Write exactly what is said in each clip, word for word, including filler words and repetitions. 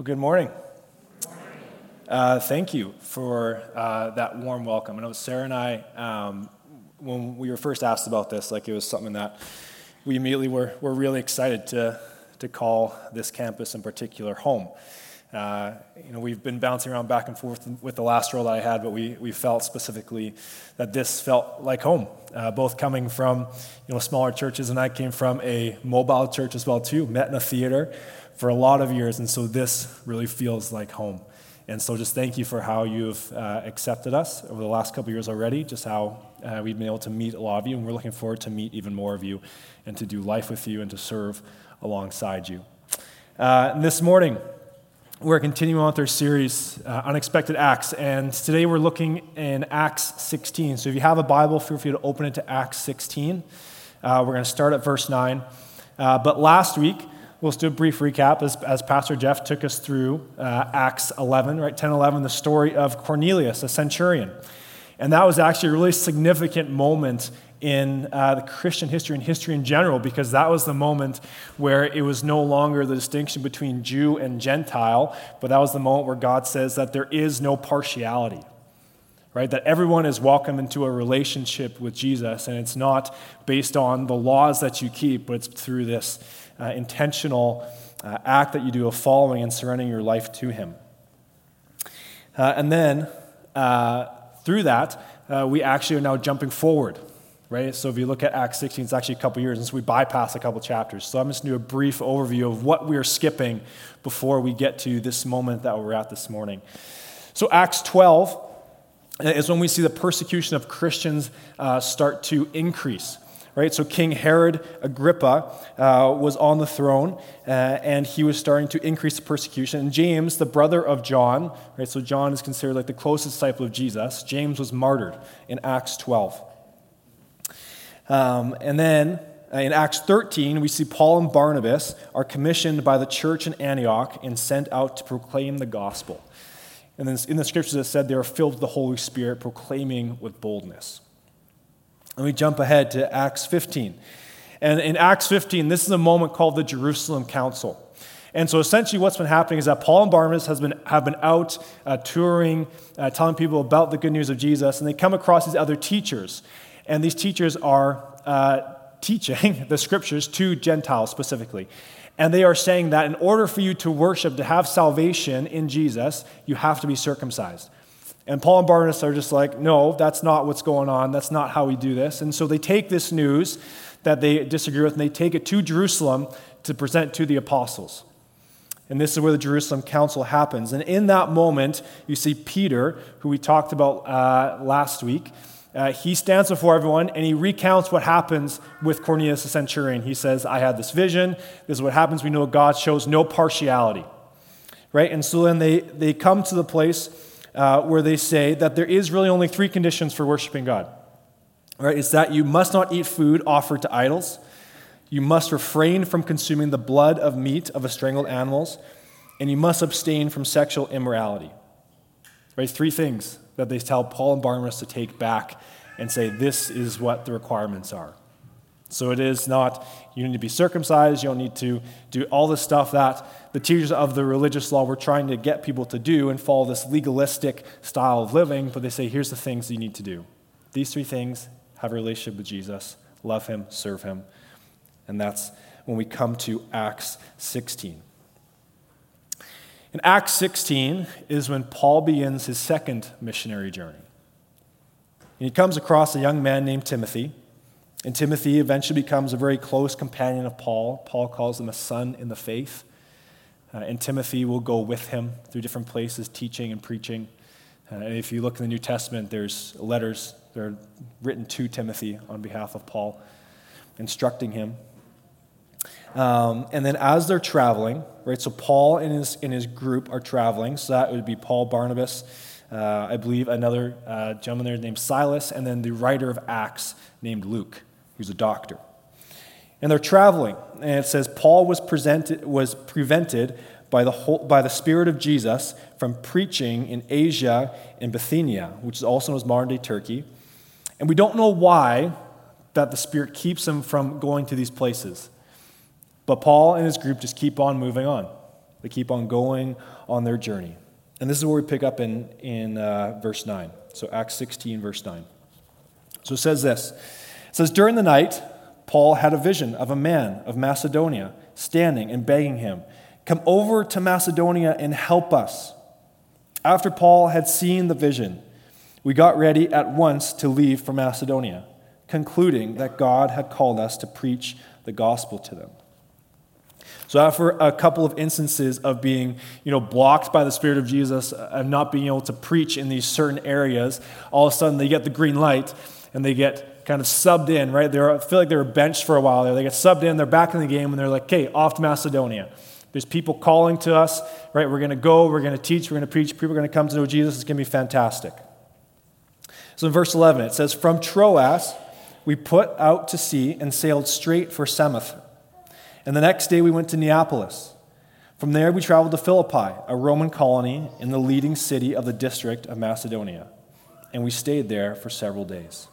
Good morning. Uh, thank you for uh, that warm welcome. I know Sarah and I, um, when we were first asked about this, like it was something that we immediately were, were really excited to to call this campus in particular home. Uh, you know, we've been bouncing around back and forth with the last role that I had, but we we felt specifically that this felt like home. Uh, both coming from you know smaller churches, and I came from a mobile church as well too. Met in a theater for a lot of years, and so this really feels like home. And so just thank you for how you've uh, accepted us over the last couple of years already, just how uh, we've been able to meet a lot of you, and we're looking forward to meet even more of you and to do life with you and to serve alongside you. Uh, and this morning, we're continuing on with our series, uh, Unexpected Acts, and today we're looking in Acts sixteen. So if you have a Bible, feel free to open it to Acts sixteen. Uh, we're going to start at verse nine. Uh, but last week, we'll just do a brief recap as, as Pastor Jeff took us through uh, Acts eleven, right, ten eleven, the story of Cornelius, a centurion. And that was actually a really significant moment in uh, the Christian history and history in general, because that was the moment where it was no longer the distinction between Jew and Gentile, but that was the moment where God says that there is no partiality, right? That everyone is welcome into a relationship with Jesus, and it's not based on the laws that you keep, but it's through this uh, intentional uh, act that you do of following and surrendering your life to Him. Uh, and then uh, through that, uh, we actually are now jumping forward. Right? So if you look at Acts sixteen, it's actually a couple years, and so we bypass a couple chapters. So I'm just going to do a brief overview of what we are skipping before we get to this moment that we're at this morning. So Acts twelve is when we see the persecution of Christians uh, start to increase. Right? So King Herod Agrippa uh, was on the throne, uh, and he was starting to increase the persecution. And James, the brother of John, right? So John is considered like the closest disciple of Jesus. James was martyred in Acts twelve. Um, and then uh, in Acts thirteen, we see Paul and Barnabas are commissioned by the church in Antioch and sent out to proclaim the gospel. And then in the scriptures it said they were filled with the Holy Spirit, proclaiming with boldness. And we jump ahead to Acts fifteen. And in Acts fifteen, this is a moment called the Jerusalem Council. And so essentially what's been happening is that Paul and Barnabas has been, have been out uh, touring, uh, telling people about the good news of Jesus, and they come across these other teachers. And these teachers are uh, teaching the scriptures to Gentiles specifically. And they are saying that in order for you to worship, to have salvation in Jesus, you have to be circumcised. And Paul and Barnabas are just like, no, that's not what's going on. That's not how we do this. And so they take this news that they disagree with, and they take it to Jerusalem to present to the apostles. And this is where the Jerusalem Council happens. And in that moment, you see Peter, who we talked about uh, last week. Uh, he stands before everyone, and he recounts what happens with Cornelius the centurion. He says, I had this vision. This is what happens. We know God shows no partiality. Right? And so then they, they come to the place uh, where they say that there is really only three conditions for worshiping God. Right? It's that you must not eat food offered to idols. You must refrain from consuming the blood of meat of strangled animals. And you must abstain from sexual immorality. Right? Three things that they tell Paul and Barnabas to take back and say, this is what the requirements are. So it is not, you need to be circumcised, you don't need to do all this stuff that the teachers of the religious law were trying to get people to do and follow this legalistic style of living, but they say, here's the things you need to do. These three things: have a relationship with Jesus, love Him, serve Him. And that's when we come to Acts sixteen. In Acts sixteen is when Paul begins his second missionary journey. And he comes across a young man named Timothy, and Timothy eventually becomes a very close companion of Paul. Paul calls him a son in the faith, uh, and Timothy will go with him through different places, teaching and preaching. Uh, and if you look in the New Testament, there's letters that are written to Timothy on behalf of Paul, instructing him. Um, and then as they're traveling, right, so Paul and his, and his group are traveling, so that would be Paul, Barnabas, uh, I believe another uh, gentleman there named Silas, and then the writer of Acts named Luke, who's a doctor. And they're traveling, and it says Paul was presented was prevented by the whole, by the Spirit of Jesus from preaching in Asia and Bithynia, which is also known as modern-day Turkey. And we don't know why that the Spirit keeps him from going to these places. But Paul and his group just keep on moving on. They keep on going on their journey. And this is where we pick up in, in uh, verse nine. So Acts sixteen, verse nine. So it says this. It says, during the night, Paul had a vision of a man of Macedonia standing and begging him, come over to Macedonia and help us. After Paul had seen the vision, we got ready at once to leave for Macedonia, concluding that God had called us to preach the gospel to them. So after a couple of instances of being, you know, blocked by the Spirit of Jesus and not being able to preach in these certain areas, all of a sudden they get the green light and they get kind of subbed in, right? They feel like they were benched for a while there. They get subbed in, they're back in the game, and they're like, okay, off to Macedonia. There's people calling to us, right? We're going to go, we're going to teach, we're going to preach, people are going to come to know Jesus. It's going to be fantastic. So in verse eleven, it says, from Troas, we put out to sea and sailed straight for Samoth. And the next day we went to Neapolis. From there we traveled to Philippi, a Roman colony in the leading city of the district of Macedonia. And we stayed there for several days.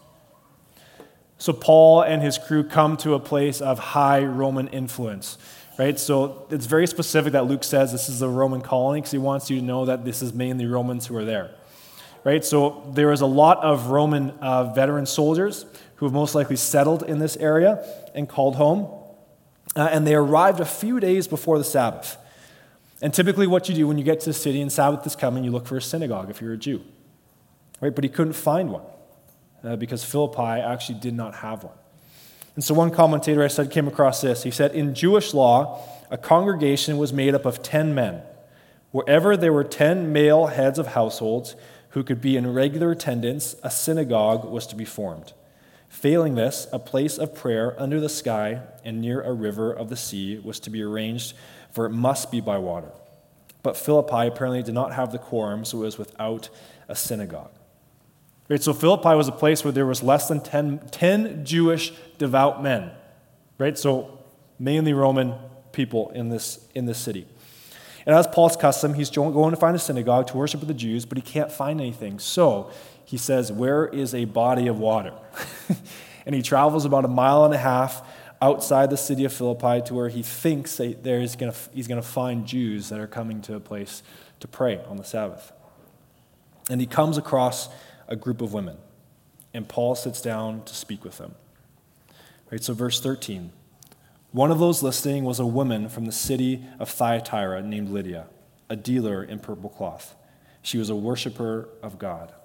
So Paul and his crew come to a place of high Roman influence, right? So it's very specific that Luke says this is a Roman colony because he wants you to know that this is mainly Romans who are there, right? So there is a lot of Roman uh, veteran soldiers who have most likely settled in this area and called home. Uh, and they arrived a few days before the Sabbath. And typically what you do when you get to the city and Sabbath is coming, you look for a synagogue if you're a Jew, right? But he couldn't find one. Uh, because Philippi actually did not have one. And so one commentator I said came across this. He said, in Jewish law, a congregation was made up of ten men. Wherever there were ten male heads of households who could be in regular attendance, a synagogue was to be formed. Failing this, a place of prayer under the sky and near a river of the sea was to be arranged, for it must be by water. But Philippi apparently did not have the quorum, so it was without a synagogue. Right, so Philippi was a place where there was less than ten, ten Jewish devout men, right? So mainly Roman people in this, in this city. And as Paul's custom, he's going to find a synagogue to worship with the Jews, but he can't find anything. So he says, where is a body of water? And he travels about a mile and a half outside the city of Philippi to where he thinks that there's gonna, he's going to find Jews that are coming to a place to pray on the Sabbath. And he comes across a group of women, and Paul sits down to speak with them. Right, so verse thirteen. One of those listening was a woman from the city of Thyatira named Lydia, a dealer in purple cloth. She was a worshiper of God.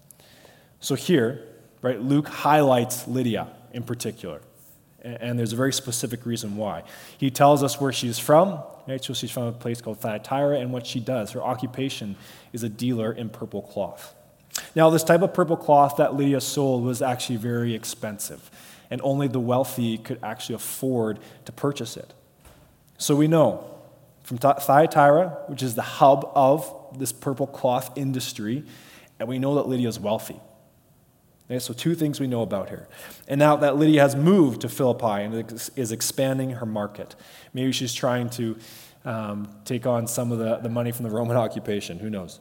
So here, right, Luke highlights Lydia in particular, and there's a very specific reason why. He tells us where she's from, right? So she's from a place called Thyatira, and what she does. Her occupation is a dealer in purple cloth. Now, this type of purple cloth that Lydia sold was actually very expensive, and only the wealthy could actually afford to purchase it. So we know from Thyatira, which is the hub of this purple cloth industry, and we know that Lydia is wealthy. Okay, so two things we know about her. And now that Lydia has moved to Philippi and is expanding her market. Maybe she's trying to um, take on some of the, the money from the Roman occupation. Who knows?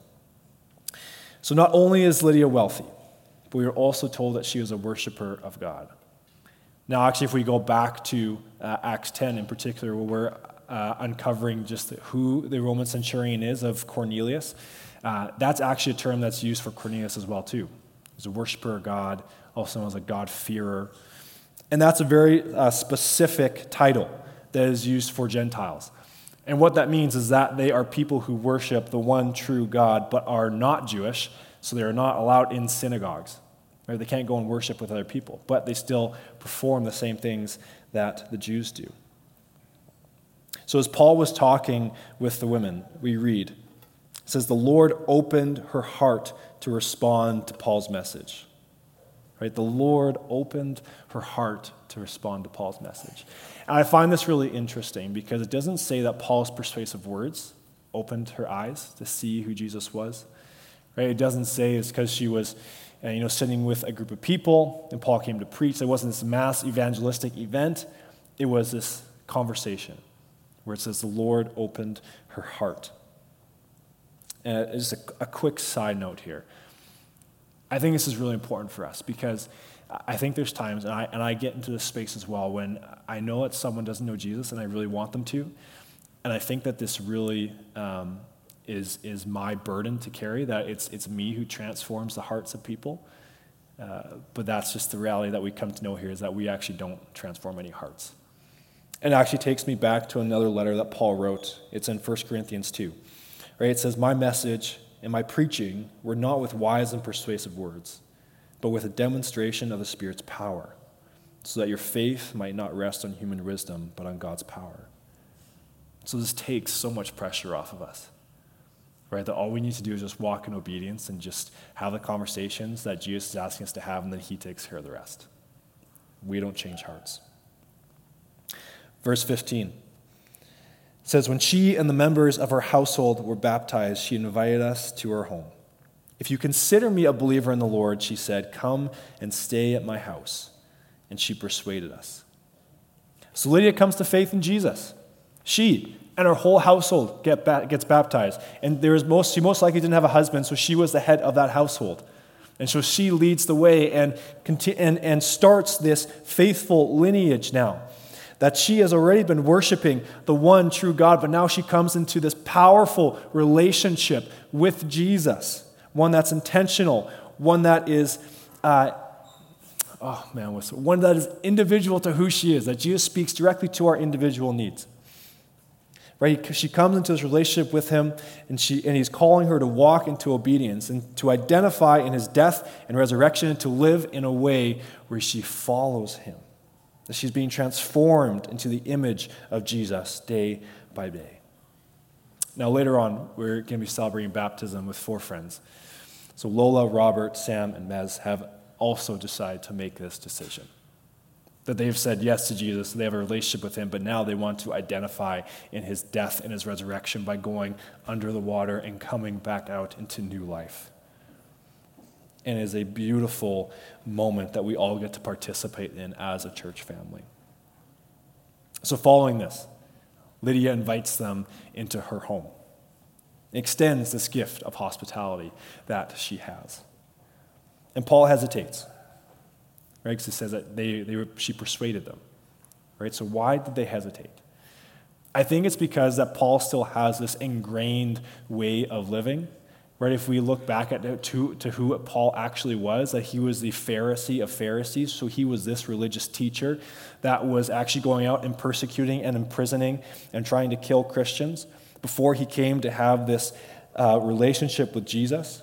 So not only is Lydia wealthy, but we are also told that she is a worshiper of God. Now, actually, if we go back to uh, Acts ten in particular, where we're uh, uncovering just who the Roman centurion is of Cornelius, uh, that's actually a term that's used for Cornelius as well, too. He's a worshiper of God, also known as a God-fearer. And that's a very uh, specific title that is used for Gentiles. And what that means is that they are people who worship the one true God, but are not Jewish, so they are not allowed in synagogues. Right? They can't go and worship with other people, but they still perform the same things that the Jews do. So as Paul was talking with the women, we read, it says, the Lord opened her heart to respond to Paul's message. Right? The Lord opened her heart to respond to Paul's message. And I find this really interesting because it doesn't say that Paul's persuasive words opened her eyes to see who Jesus was. Right? It doesn't say it's because she was uh, you know, sitting with a group of people and Paul came to preach. It wasn't this mass evangelistic event. It was this conversation where it says the Lord opened her heart. And just a, a quick side note here. I think this is really important for us because I think there's times, and I, and I get into this space as well, when I know that someone doesn't know Jesus and I really want them to, And I think that this really um, is is my burden to carry, that it's it's me who transforms the hearts of people. Uh, but that's just the reality that we come to know here, is that we actually don't transform any hearts. And it actually takes me back to another letter that Paul wrote. It's in First Corinthians two. Right? It says, "My message and my preaching were not with wise and persuasive words, but with a demonstration of the Spirit's power, so that your faith might not rest on human wisdom, but on God's power." So this takes so much pressure off of us, right? That all we need to do is just walk in obedience and just have the conversations that Jesus is asking us to have, and then he takes care of the rest. We don't change hearts. Verse fifteen says, "When she and the members of her household were baptized, she invited us to her home. 'If you consider me a believer in the Lord,' she said, 'come and stay at my house.' And she persuaded us." So Lydia comes to faith in Jesus. She and her whole household get ba- gets baptized. And there is most, she most likely didn't have a husband, so she was the head of that household. And so she leads the way and, conti- and, and starts this faithful lineage now. That she has already been worshiping the one true God, but now she comes into this powerful relationship with Jesus. One that's intentional, one that is, uh, oh man, what's, one that is individual to who she is, that Jesus speaks directly to our individual needs. Right? She comes into this relationship with him, and she and he's calling her to walk into obedience and to identify in his death and resurrection, and to live in a way where she follows him. That she's being transformed into the image of Jesus day by day. Now later on, we're going to be celebrating baptism with four friends. So Lola, Robert, Sam, and Mez have also decided to make this decision. That they've said yes to Jesus, they have a relationship with him, but now they want to identify in his death and his resurrection by going under the water and coming back out into new life. And it is a beautiful moment that we all get to participate in as a church family. So following this, Lydia invites them into her home, extends this gift of hospitality that she has. And Paul hesitates. Right, because it says that they, they were, she persuaded them. Right, so why did they hesitate? I think it's because that Paul still has this ingrained way of living. Right, if we look back at to, to who Paul actually was, that he was the Pharisee of Pharisees. So he was this religious teacher that was actually going out and persecuting and imprisoning and trying to kill Christians before he came to have this uh, relationship with Jesus.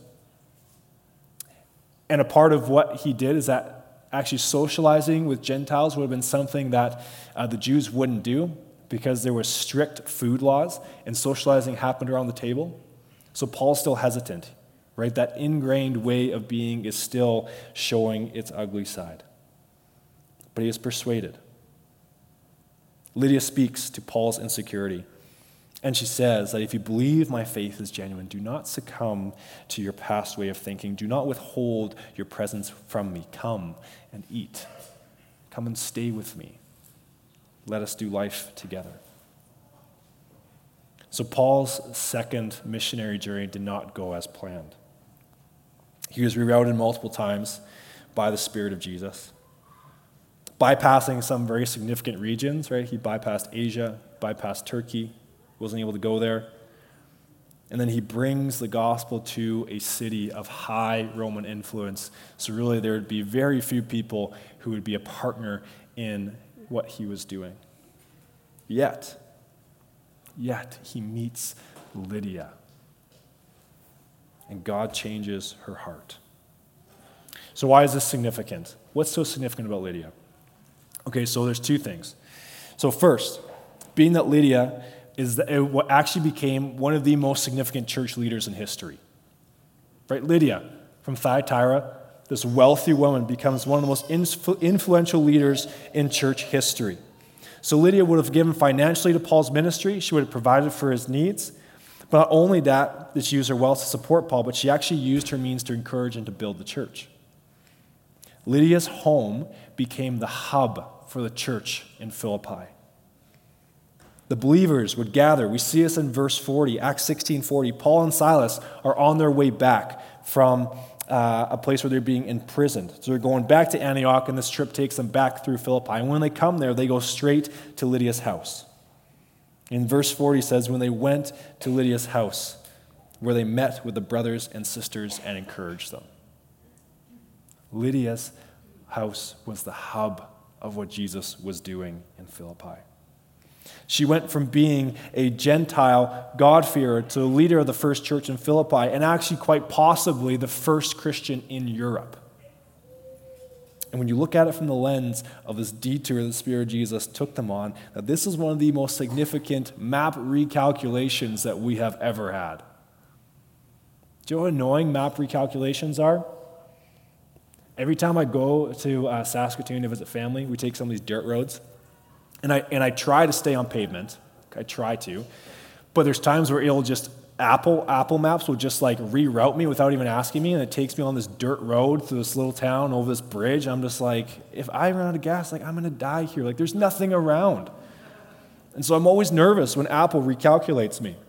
And a part of what he did is that actually socializing with Gentiles would have been something that uh, the Jews wouldn't do, because there were strict food laws and socializing happened around the table. So Paul's still hesitant, right? That ingrained way of being is still showing its ugly side. But he is persuaded. Lydia speaks to Paul's insecurity, and she says that if you believe my faith is genuine, do not succumb to your past way of thinking. Do not withhold your presence from me. Come and eat. Come and stay with me. Let us do life together. So Paul's second missionary journey did not go as planned. He was rerouted multiple times by the Spirit of Jesus, bypassing some very significant regions, right? He bypassed Asia, bypassed Turkey, wasn't able to go there. And then he brings the gospel to a city of high Roman influence. So really there would be very few people who would be a partner in what he was doing. Yet, yet he meets Lydia. And God changes her heart. So why is this significant? What's so significant about Lydia? Okay, so there's two things. So first, being that Lydia is the, what actually became one of the most significant church leaders in history. Right? Lydia from Thyatira, this wealthy woman, becomes one of the most influ- influential leaders in church history. So Lydia would have given financially to Paul's ministry. She would have provided for his needs. But not only that, did she use her wealth to support Paul, but she actually used her means to encourage and to build the church. Lydia's home became the hub for the church in Philippi. The believers would gather. We see this in verse forty, Acts sixteen forty. Paul and Silas are on their way back from uh, a place where they're being imprisoned. So they're going back to Antioch, and this trip takes them back through Philippi. And when they come there, they go straight to Lydia's house. In verse forty, he says, when they went to Lydia's house, where they met with the brothers and sisters and encouraged them. Lydia's house was the hub of what Jesus was doing in Philippi. She went from being a Gentile God-fearer to the leader of the first church in Philippi, and actually quite possibly the first Christian in Europe. And when you look at it from the lens of this detour the Spirit of Jesus took them on, that this is one of the most significant map recalculations that we have ever had. Do you know how annoying map recalculations are? Every time I go to uh, Saskatoon to visit family, we take some of these dirt roads, and I and I try to stay on pavement. I try to, but there's times where it'll just Apple Apple Maps will just like reroute me without even asking me, and it takes me on this dirt road through this little town over this bridge. I'm just like, if I run out of gas, like I'm gonna die here. Like there's nothing around, and so I'm always nervous when Apple recalculates me.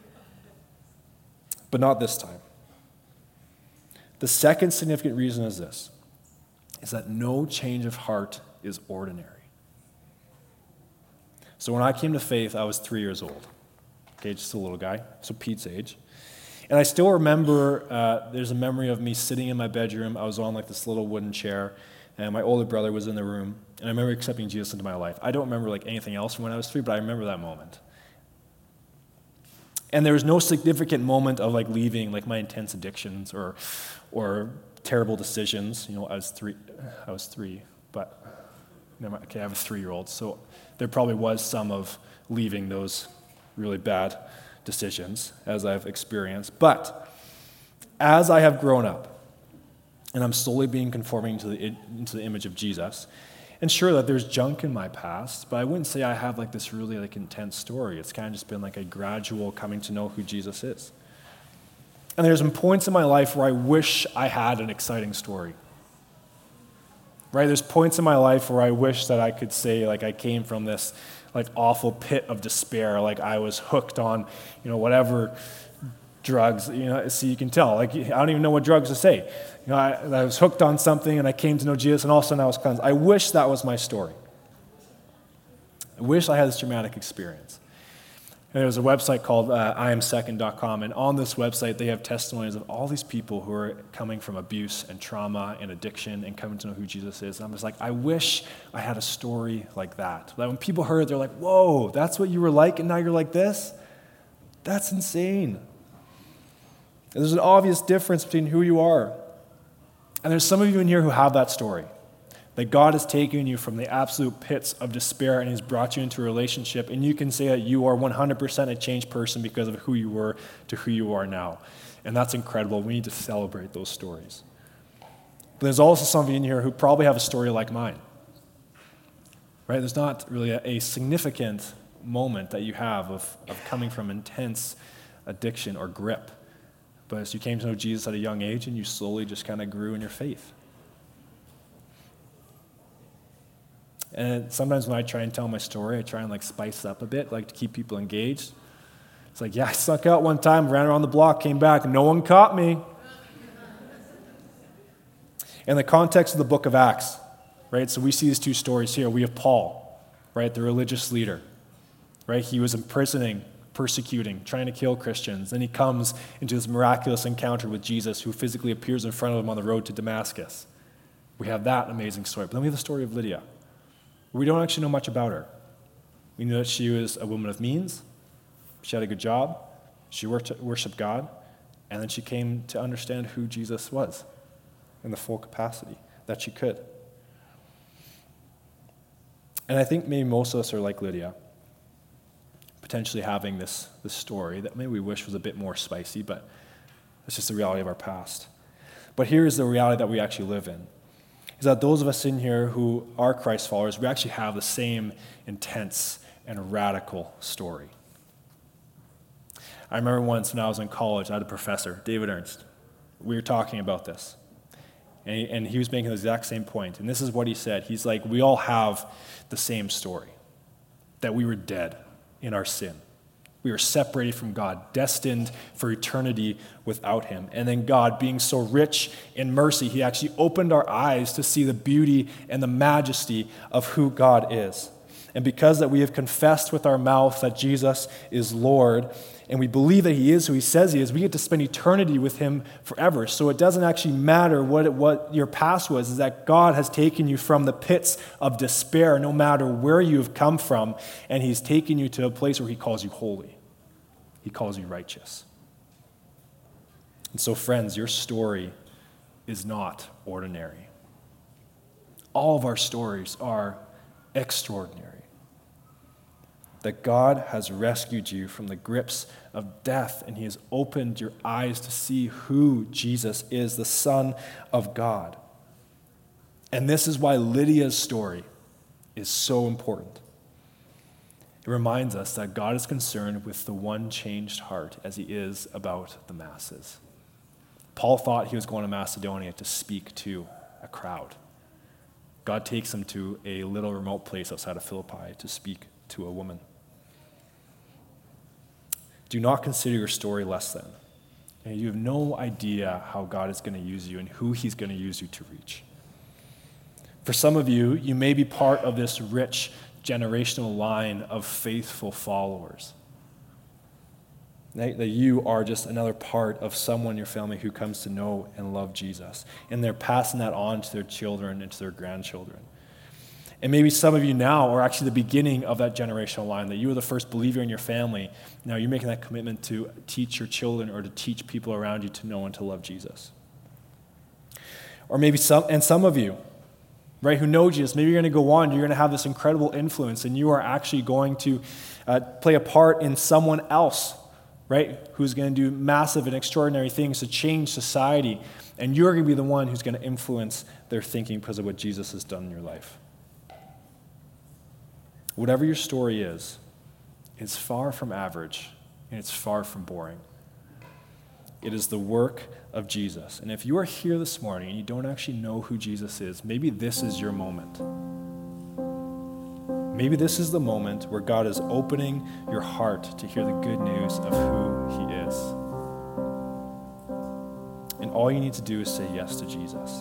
But not this time. The second significant reason is this, is that no change of heart is ordinary. So when I came to faith, I was three years old. Okay, just a little guy, so Pete's age. And I still remember, uh, there's a memory of me sitting in my bedroom. I was on like this little wooden chair, and my older brother was in the room. And I remember accepting Jesus into my life. I don't remember like anything else from when I was three, but I remember that moment. And there was no significant moment of like leaving like my intense addictions or or terrible decisions. You know, I was three, I was three, but never mind. Okay, I have a three-year-old, so there probably was some of leaving those really bad decisions as I've experienced. But as I have grown up, and I'm slowly being conforming to the into the image of Jesus, and sure that there's junk in my past, but I wouldn't say I have like this really like intense story. It's kind of just been like a gradual coming to know who Jesus is. And there's been points in my life where I wish I had an exciting story. Right? There's points in my life where I wish that I could say like I came from this like awful pit of despair, like I was hooked on, you know, whatever drugs, you know, so you can tell, like I don't even know what drugs to say. You know, I, I was hooked on something and I came to know Jesus and all of a sudden I was cleansed. I wish that was my story. I wish I had this dramatic experience. And there's a website called uh, I am second dot com, and on this website they have testimonies of all these people who are coming from abuse and trauma and addiction and coming to know who Jesus is. And I'm just like, I wish I had a story like that. That when people heard it, they're like, whoa, that's what you were like and now you're like this? That's insane. And there's an obvious difference between who you are. And there's some of you in here who have that story. That God has taken you from the absolute pits of despair and He's brought you into a relationship, and you can say that you are one hundred percent a changed person because of who you were to who you are now. And that's incredible. We need to celebrate those stories. But there's also some of you in here who probably have a story like mine. Right? There's not really a, a significant moment that you have of, of coming from intense addiction or grip. But as you came to know Jesus at a young age and you slowly just kind of grew in your faith. And sometimes when I try and tell my story, I try and like spice it up a bit, like to keep people engaged. It's like, yeah, I snuck out one time, ran around the block, came back, and no one caught me. In the context of the book of Acts, right, so we see these two stories here. We have Paul, right, the religious leader, right? He was imprisoning, persecuting, trying to kill Christians. Then he comes into this miraculous encounter with Jesus, who physically appears in front of him on the road to Damascus. We have that amazing story. But then we have the story of Lydia. We don't actually know much about her. We know that she was a woman of means. She had a good job. She worshiped God. And then she came to understand who Jesus was in the full capacity that she could. And I think maybe most of us are like Lydia, potentially having this, this story that maybe we wish was a bit more spicy, but it's just the reality of our past. But here is the reality that we actually live in. Is that those of us in here who are Christ followers, we actually have the same intense and radical story. I remember once when I was in college, I had a professor, David Ernst. We were talking about this. And he, and he was making the exact same point. And this is what he said. He's like, we all have the same story. That we were dead in our sin. We were separated from God, destined for eternity without Him. And then God, being so rich in mercy, He actually opened our eyes to see the beauty and the majesty of who God is. And because that we have confessed with our mouth that Jesus is Lord, and we believe that he is who he says he is, we get to spend eternity with him forever. So it doesn't actually matter what, it, what your past was, is that God has taken you from the pits of despair, no matter where you have come from, and he's taken you to a place where he calls you holy. He calls you righteous. And so, friends, your story is not ordinary. All of our stories are extraordinary. That God has rescued you from the grips of death, and he has opened your eyes to see who Jesus is, the Son of God. And this is why Lydia's story is so important. It reminds us that God is concerned with the one changed heart as he is about the masses. Paul thought he was going to Macedonia to speak to a crowd. God takes him to a little remote place outside of Philippi to speak to a woman. Do not consider your story less than. And you have no idea how God is going to use you and who he's going to use you to reach. For some of you, you may be part of this rich generational line of faithful followers. That you are just another part of someone in your family who comes to know and love Jesus. And they're passing that on to their children and to their grandchildren. And maybe some of you now are actually the beginning of that generational line, that you were the first believer in your family. Now you're making that commitment to teach your children or to teach people around you to know and to love Jesus. Or maybe some, and some of you, right, who know Jesus, maybe you're going to go on, you're going to have this incredible influence, and you are actually going to uh, play a part in someone else, right, who's going to do massive and extraordinary things to change society, and you're going to be the one who's going to influence their thinking because of what Jesus has done in your life. Whatever your story is, it's far from average, and it's far from boring. It is the work of Jesus. And if you are here this morning and you don't actually know who Jesus is, maybe this is your moment. Maybe this is the moment where God is opening your heart to hear the good news of who he is. And all you need to do is say yes to Jesus.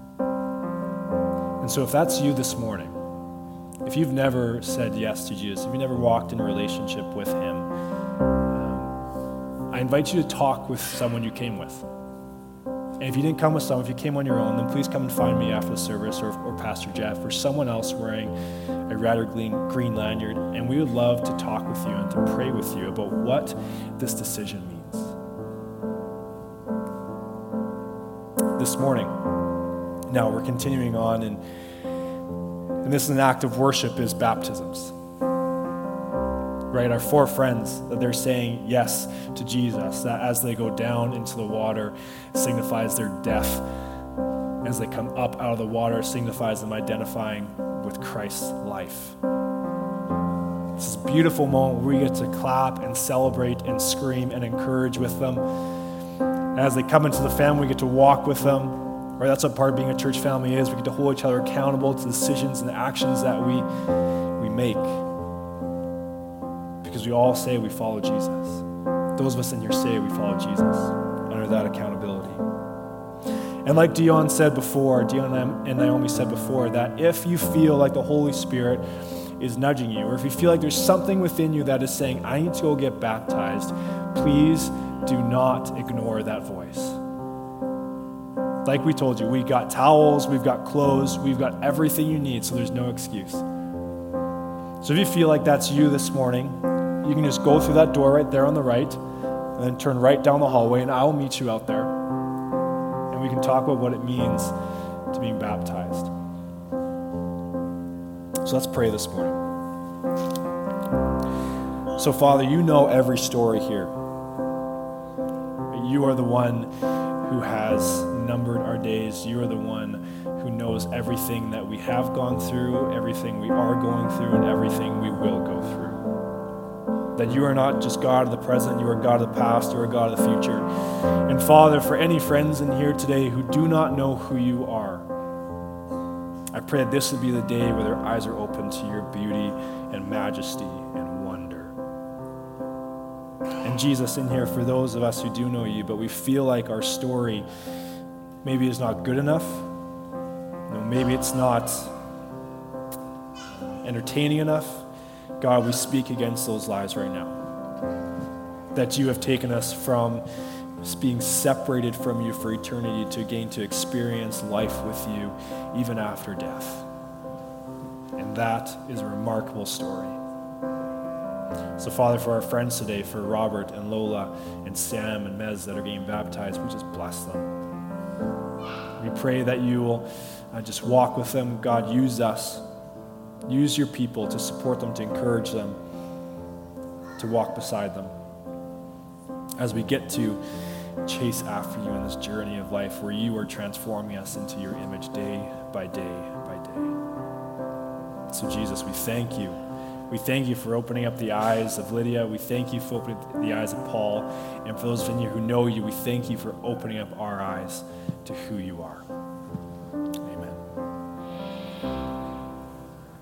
And so if that's you this morning, if you've never said yes to Jesus, if you've never walked in a relationship with him, um, I invite you to talk with someone you came with. And if you didn't come with someone, if you came on your own, then please come and find me after the service, or, or Pastor Jeff, or someone else wearing a red or green, green lanyard, and we would love to talk with you and to pray with you about what this decision means. This morning, now we're continuing on, and, and this is an act of worship, is baptisms. Right, our four friends, that they're saying yes to Jesus, that as they go down into the water, signifies their death. As they come up out of the water, signifies them identifying with Christ's life. It's this beautiful moment where we get to clap and celebrate and scream and encourage with them. And as they come into the family, we get to walk with them. Right, that's what part of being a church family is. We get to hold each other accountable to decisions and actions that we, we make. Because we all say we follow Jesus. Those of us in here say we follow Jesus under that accountability. And like Dion said before, Dion and Naomi said before, that if you feel like the Holy Spirit is nudging you, or if you feel like there's something within you that is saying, I need to go get baptized, please do not ignore that voice. Like we told you, we got towels, we've got clothes, we've got everything you need, so there's no excuse. So if you feel like that's you this morning, you can just go through that door right there on the right, and then turn right down the hallway, and I will meet you out there. And we can talk about what it means to be baptized. So let's pray this morning. So Father, you know every story here. You are the one who has numbered our days. You are the one who knows everything that we have gone through, everything we are going through, and everything we will go through. That you are not just God of the present, you are God of the past, you are God of the future. And Father, for any friends in here today who do not know who you are, I pray that this would be the day where their eyes are open to your beauty and majesty and wonder. And Jesus, in here, for those of us who do know you, but we feel like our story maybe is not good enough, no, maybe it's not entertaining enough, God, we speak against those lies right now. That you have taken us from being separated from you for eternity to gain to experience life with you even after death. And that is a remarkable story. So Father, for our friends today, for Robert and Lola and Sam and Mez that are getting baptized, we just bless them. We pray that you will uh, just walk with them. God, use us. Use your people to support them, to encourage them, to walk beside them. As we get to chase after you in this journey of life where you are transforming us into your image day by day by day. So Jesus, we thank you. We thank you for opening up the eyes of Lydia. We thank you for opening the eyes of Paul. And for those of you who know you, we thank you for opening up our eyes to who you are.